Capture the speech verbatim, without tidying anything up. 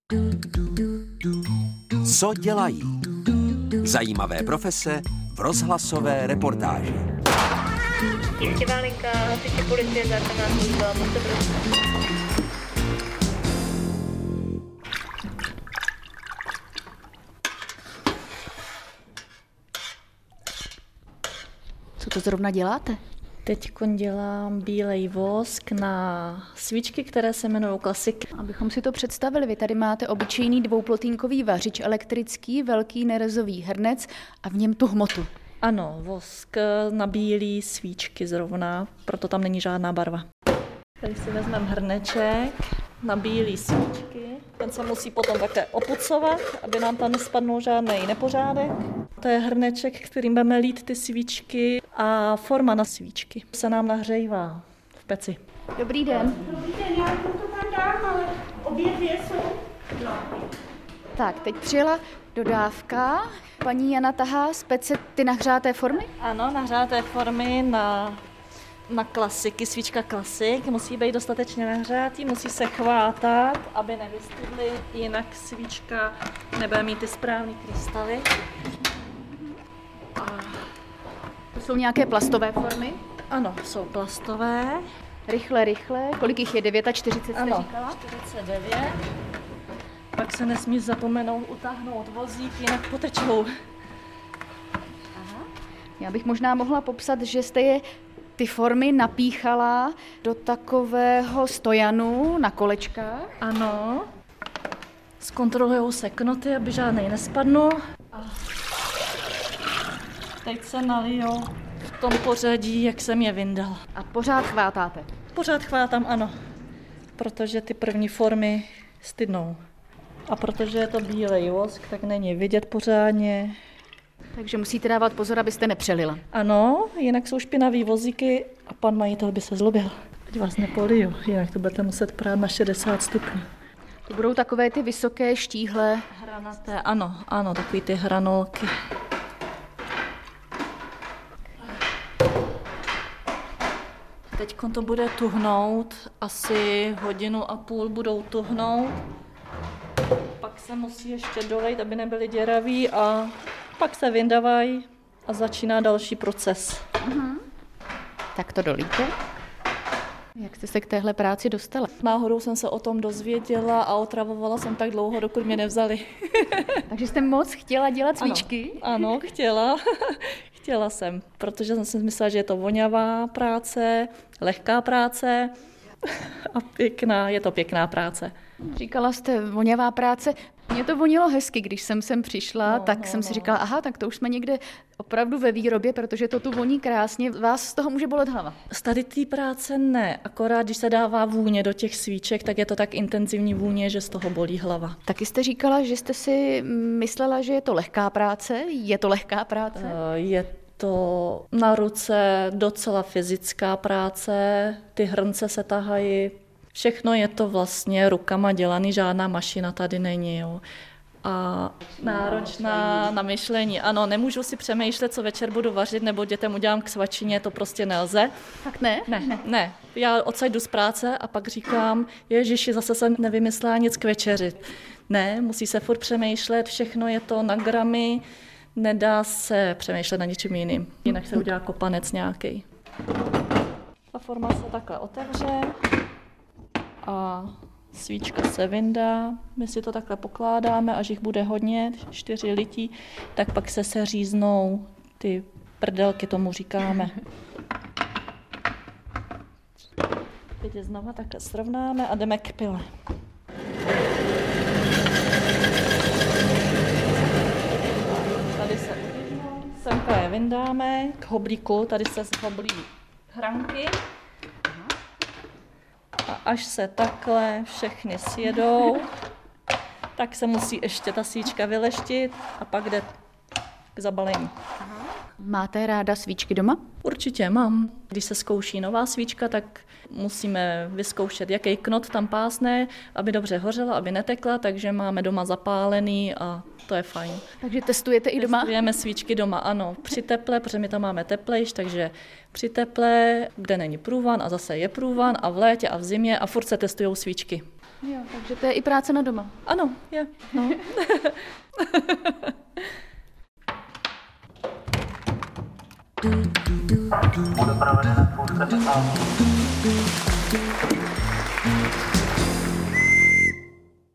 Co dělají? Zajímavé profese v rozhlasové reportáži. Tísňová linka, hasiči policie, záchranná služba, můžete prosím. Co to zrovna děláte? Teď dělám bílej vosk na svíčky, které se jmenují klasiky. Abychom si to představili, vy tady máte obyčejný dvouplotínkový vařič elektrický, velký nerezový hrnec a v něm tu hmotu. Ano, vosk na bílý svíčky zrovna, proto tam není žádná barva. Tady si vezmeme hrneček na bílý svíčky. Ten se musí potom také opucovat, aby nám tam nespadnul žádný nepořádek. To je hrneček, kterým budeme lít ty svíčky a forma na svíčky se nám nahřejvá v peci. Dobrý den. Dobrý den, já to tam dám, ale obě dvě jsou. Tak, teď přijela dodávka. Paní Jana tahá z pece ty nahřáté formy? Ano, nahřáté formy na, na klasiky, svíčka klasik. Musí být dostatečně nahřátý, musí se chvátat, aby nevystydly, jinak svíčka nebude mít ty správné krystaly. A... To jsou nějaké plastové formy? Ano, jsou plastové. Rychle, rychle. Kolik jich je? čtyřicet devět jste ano, říkala? čtyřicet devět. Pak se nesmí zapomenout utáhnout vozík, jinak potečou. Aha. Já bych možná mohla popsat, že jste je ty formy napíchala do takového stojanu na kolečkách. Ano. Zkontrolujou se knoty, aby žádnej nespadnul. A teď se nalijou v tom pořadí, jak jsem je vyndal. A pořád chvátáte? Pořád chvátám, ano. Protože ty první formy stydnou. A protože je to bílej vosk, tak není vidět pořádně. Takže musíte dávat pozor, abyste nepřelila. Ano, jinak jsou špinavý vozíky a pan majitel by se zlobil. Teď vás nepoliju, jinak to budete muset prát na šedesát stupňů. To budou takové ty vysoké štíhle. Hranaté, ano, ano, takový ty hranolky. Teď to bude tuhnout, asi hodinu a půl budou tuhnout. Pak se musí ještě dolejt, aby nebyly děraví a pak se vyndavají a začíná další proces. Uh-huh. Tak to dolíte. Jak jste se k téhle práci dostala? Náhodou jsem se o tom dozvěděla a otravovala jsem tak dlouho, dokud mě nevzali. Takže jste moc chtěla dělat svíčky? Ano, ano chtěla. Chtěla jsem, protože jsem si myslela, že je to vonavá práce, lehká práce a pěkná, je to pěkná práce. Říkala jste vonavá práce. Mně to vonilo hezky, když jsem sem přišla, no, tak no, jsem si no. říkala, aha, tak to už jsme někde opravdu ve výrobě, protože to tu voní krásně. Vás z toho může bolet hlava? Z tady té práce ne, akorát když se dává vůně do těch svíček, tak je to tak intenzivní vůně, že z toho bolí hlava. Taky jste říkala, že jste si myslela, že je to lehká práce. Je to lehká práce? Uh, je to na ruce docela fyzická práce, ty hrnce se tahají. Všechno je to vlastně rukama dělaný, žádná mašina tady není. Jo. A náročná na myšlení. Ano, nemůžu si přemýšlet, co večer budu vařit, nebo dětem udělám k svačině, to prostě nelze. Tak ne? Ne, ne. ne. Já odsaď jdu z práce a pak říkám, ježiši, zase jsem nevymyslela nic k večeři. Ne, musí se furt přemýšlet, všechno je to na gramy, nedá se přemýšlet na ničím jiným, jinak se udělá kopanec nějaký. Ta forma se takhle otevře a svíčka se vyndá. My si to takhle pokládáme, až jich bude hodně, čtyři lití, tak pak se seříznou ty prdelky, tomu říkáme. Teď je znova takhle srovnáme a jdeme k pile. Tady se uvidíme, semka je vyndáme, k hoblíku, tady se zhoblí hranky. A až se takhle všechny sjedou, tak se musí ještě ta svíčka vyleštit a pak jde k zabalení. Máte ráda svíčky doma? Určitě mám. Když se zkouší nová svíčka, tak musíme vyzkoušet, jaký knot tam pásne, aby dobře hořela, aby netekla, takže máme doma zapálený a to je fajn. Takže testujete i doma? Testujeme svíčky doma, ano, při teple, protože my tam máme teplejš, takže při teple, kde není průvan a zase je průvan a v létě a v zimě a furt se testujou svíčky. Jo, takže to je i práce na doma. Ano, je. No. Budu provedena spousta dotazů.